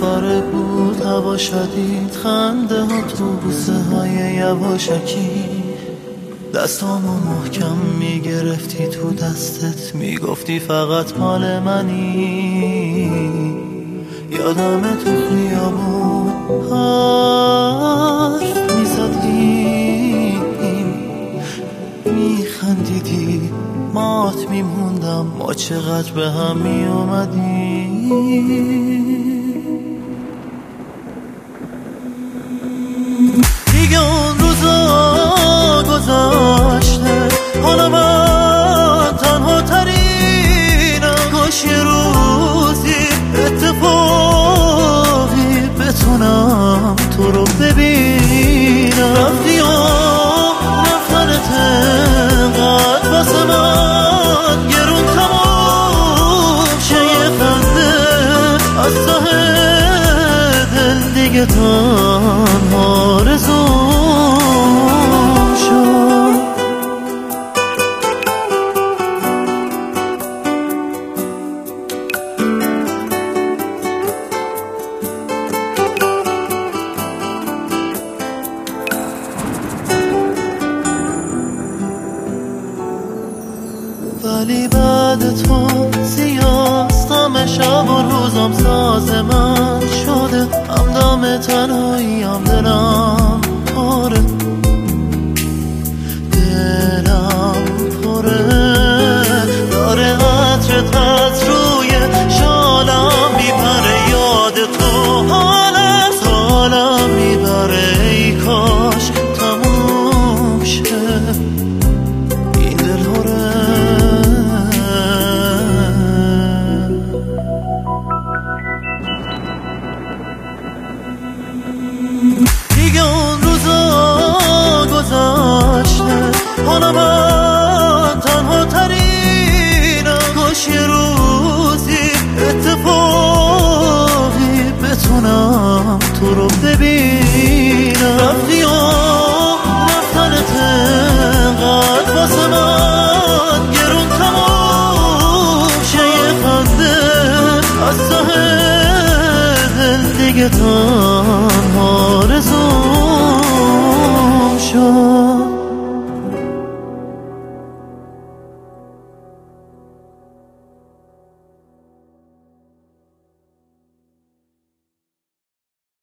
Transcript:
ستاره بود، هوا شدید، خنده ها تو بوسه های یواشکی. دستامو محکم میگرفتی تو دستت، میگفتی فقط مال منی. یادم تو خیابون حرف میزدیم، میخندیدی، مات میموندم ما چقدر به هم میومدیم. دیگه اون روزا گذاشته، حالا من تنها ترینم. کاش یه روزی اتفاقی بتونم تو رو ببینم. رفتی و رفتنت انقدر واسه من گرون تموم شه. یه خنده از ته دل دیگه تنها رزوم شد. ولی بعد تو سیاستم شب و روزم ساز من شده. همدم تنهایی هم دلم پاره، دلم پاره. داره عطرت از روی شالم میپره، یاد تو حال از حالم میبره. ای کاش تموم شه این دل هره. دیگه اون روزا گذاشته، حالا من تنها ترینم. کاش یه روزی اتفاقی بتونم تو رو ببینم. رفتی و رفتنت انقدر واسه من گرون تموم شه. یه خنده از ته دل دیگه تنها رزوم